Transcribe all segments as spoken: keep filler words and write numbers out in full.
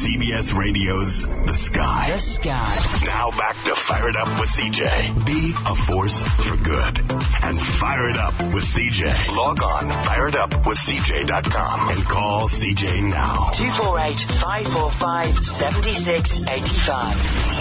C B S Radio's The Sky. The Sky. Now back to Fire It Up with C J. Be a force for good. And fire it up with C J. Log on, fire it up with C J dot com and call C J now. two four eight, five four five, seven six eight five.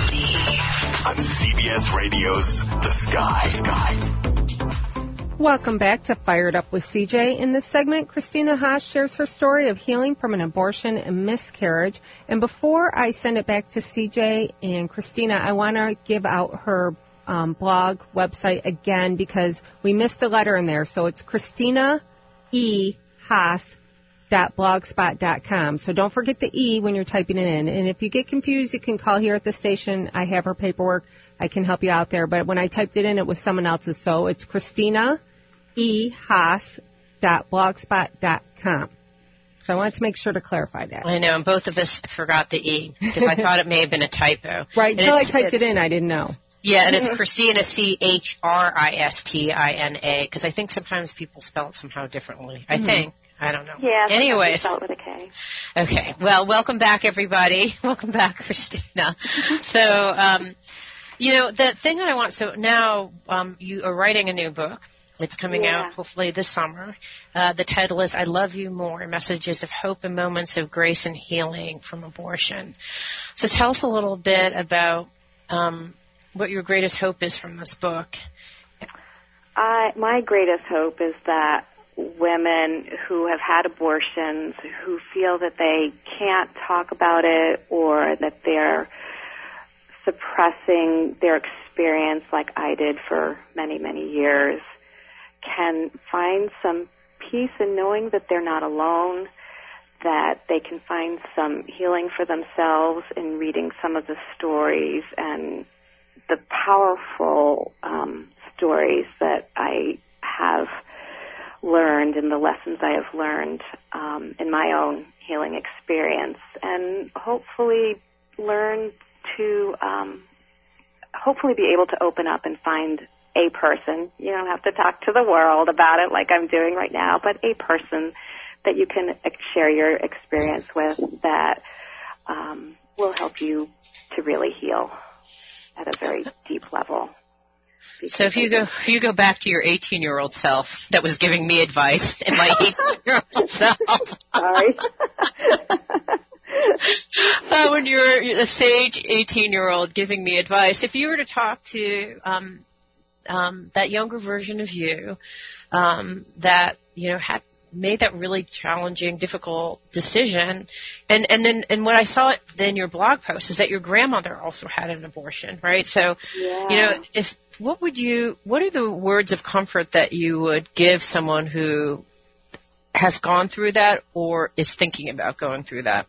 On C B S Radio's The Sky. Sky. Welcome back to Fired Up with C J. In this segment, Christina Haas shares her story of healing from an abortion and miscarriage. And before I send it back to C J and Christina, I want to give out her um, blog website again because we missed a letter in there. So it's Christina E. Haas dot blogspot dot com. So don't forget the E when you're typing it in. And if you get confused, you can call here at the station. I have her paperwork. I can help you out there. But when I typed it in, it was someone else's. So it's Christina E. Haas dot blogspot dot com. So I wanted to make sure to clarify that. I know, and both of us forgot the E because I thought it may have been a typo. Right, until I typed it in, I didn't know. Yeah, and it's Christina, C H R I S T I N A, because I think sometimes people spell it somehow differently. I mm-hmm. think. I don't know. Yeah, anyways. Spell it with a K. Okay, well, welcome back, everybody. Welcome back, Christina. So, um, you know, the thing that I want, so now um, you are writing a new book. It's coming yeah. out hopefully this summer. Uh, the title is I Love You More, Messages of Hope and Moments of Grace and Healing from Abortion. So tell us a little bit about um, what your greatest hope is from this book. I, my greatest hope is that women who have had abortions, who feel that they can't talk about it or that they're suppressing their experience like I did for many, many years, can find some peace in knowing that they're not alone, that they can find some healing for themselves in reading some of the stories and the powerful um, stories that I have learned and the lessons I have learned um, in my own healing experience, and hopefully learn to um, hopefully be able to open up and find a person. You don't have to talk to the world about it like I'm doing right now, but a person that you can share your experience with that um, will help you to really heal at a very deep level. So if you go if you go back to your eighteen-year-old self that was giving me advice and my eighteen-year-old self. Sorry. uh, when you were a sage eighteen-year-old giving me advice, if you were to talk to um, um, that younger version of you um, that, you know, had made that really challenging, difficult decision. And, and then, and what I saw in your blog post is that your grandmother also had an abortion, right? So, yeah. you know, if, what would you, what are the words of comfort that you would give someone who has gone through that or is thinking about going through that?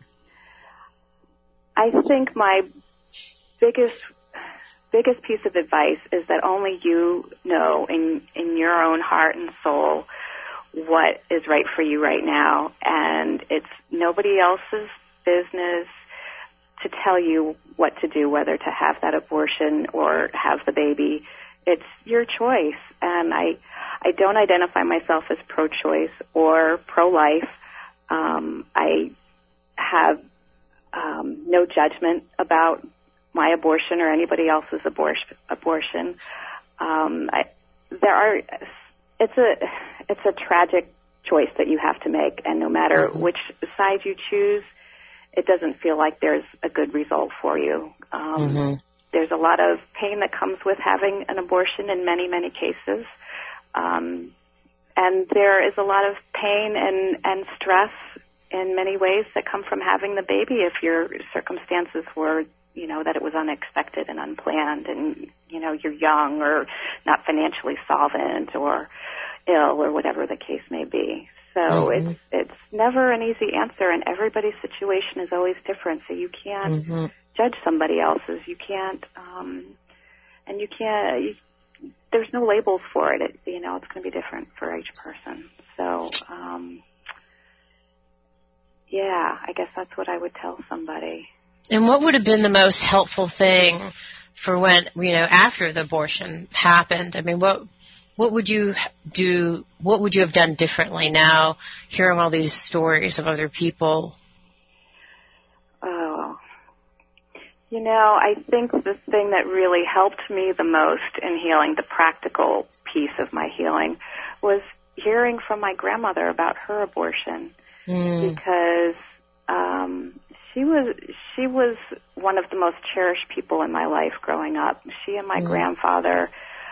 I think my biggest, biggest piece of advice is that only you know in, in your own heart and soul what is right for you right now, and it's nobody else's business to tell you what to do, whether to have that abortion or have the baby. It's your choice, and I I don't identify myself as pro-choice or pro-life. Um, I have um, no judgment about my abortion or anybody else's abortion. abortion. Um, I, there are... It's a it's a tragic choice that you have to make, and no matter mm-hmm. which side you choose, it doesn't feel like there's a good result for you. Um, mm-hmm. There's a lot of pain that comes with having an abortion in many, many cases, um, and there is a lot of pain and, and stress in many ways that come from having the baby if your circumstances were, you know, that it was unexpected and unplanned and, you know, you're young or not financially solvent or ill or whatever the case may be. So mm-hmm. it's it's never an easy answer, and everybody's situation is always different, so you can't mm-hmm. judge somebody else's. You can't, um, and you can't, you, there's no labels for it. it. You know, it's going to be different for each person. So, um, yeah, I guess that's what I would tell somebody. And what would have been the most helpful thing for when, you know, after the abortion happened? I mean, what what would you do, what would you have done differently now, hearing all these stories of other people? Oh, You know, I think the thing that really helped me the most in healing, the practical piece of my healing, was hearing from my grandmother about her abortion. Mm. Because um, she was she was one of the most cherished people in my life growing up. She and my mm. grandfather,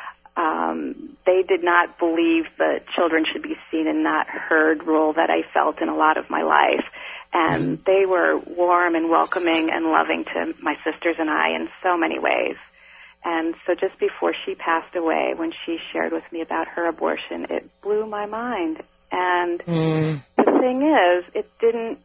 um, they did not believe that children should be seen in that herd role that I felt in a lot of my life. And they were warm and welcoming and loving to my sisters and I in so many ways. And so just before she passed away, when she shared with me about her abortion, it blew my mind. And mm. the thing is, it didn't,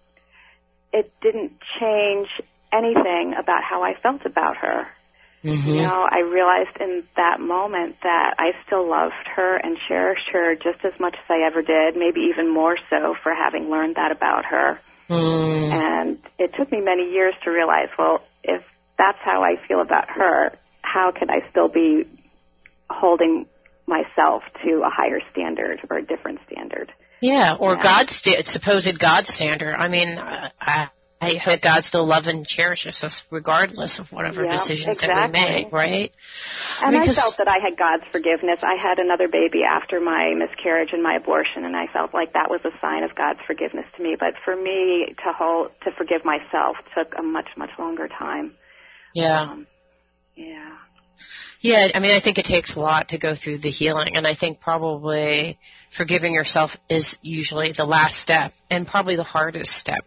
it didn't change anything about how I felt about her. Mm-hmm. You know, I realized in that moment that I still loved her and cherished her just as much as I ever did, maybe even more so for having learned that about her. Mm. And it took me many years to realize, well, if that's how I feel about her, how can I still be holding myself to a higher standard or a different standard? Yeah, or yeah. God's st- supposed God standard. I mean, I, I hope God still loves and cherishes us regardless of whatever yeah, decisions exactly. that we make, right? And I, mean, I felt that I had God's forgiveness. I had another baby after my miscarriage and my abortion, and I felt like that was a sign of God's forgiveness to me. But for me to hold, to forgive myself took a much, much longer time. Yeah. Um, yeah. Yeah, I mean, I think it takes a lot to go through the healing, and I think probably forgiving yourself is usually the last step and probably the hardest step.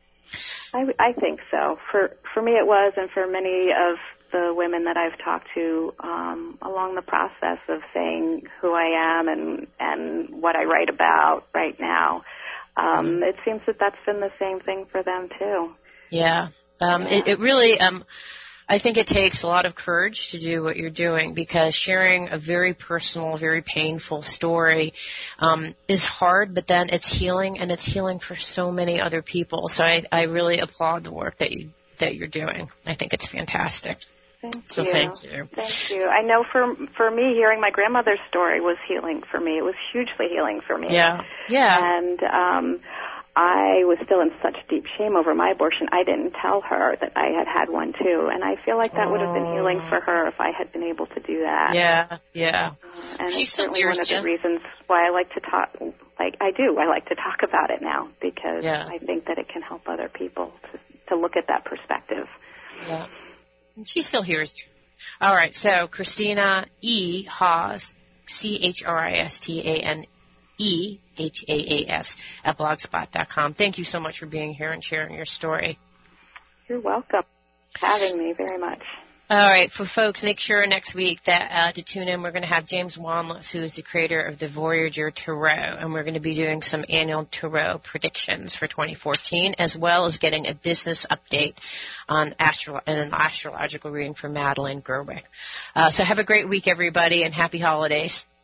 I, I think so. For for me it was, and for many of the women that I've talked to um, along the process of saying who I am and, and what I write about right now, um, mm-hmm. it seems that that's been the same thing for them too. Yeah. Um, yeah. It, it really, um, I think it takes a lot of courage to do what you're doing, because sharing a very personal, very painful story um, is hard, but then it's healing, and it's healing for so many other people. So I, I really applaud the work that you that you're doing. I think it's fantastic. Thank so you. thank you. Thank you. I know for for me, hearing my grandmother's story was healing for me. It was hugely healing for me. Yeah. Yeah. And um, I was still in such deep shame over my abortion. I didn't tell her that I had had one too, and I feel like that oh. would have been healing for her if I had been able to do that. Yeah, yeah. Uh, and She's it's certainly one of the reasons why I like to talk. Like I do, I like to talk about it now, because yeah. I think that it can help other people to to look at that perspective. Yeah. And she still hears you. All right. So Christina E. Haas, C H R I S T A N E H A A S at blogspot dot com. Thank you so much for being here and sharing your story. You're welcome for having me very much. All right, for folks, make sure next week that uh, to tune in. We're going to have James Wanless, who is the creator of the Voyager Tarot, and we're going to be doing some annual Tarot predictions for twenty fourteen, as well as getting a business update on astro- and an astrological reading from Madeline Gerwick. Uh, so have a great week, everybody, and happy holidays.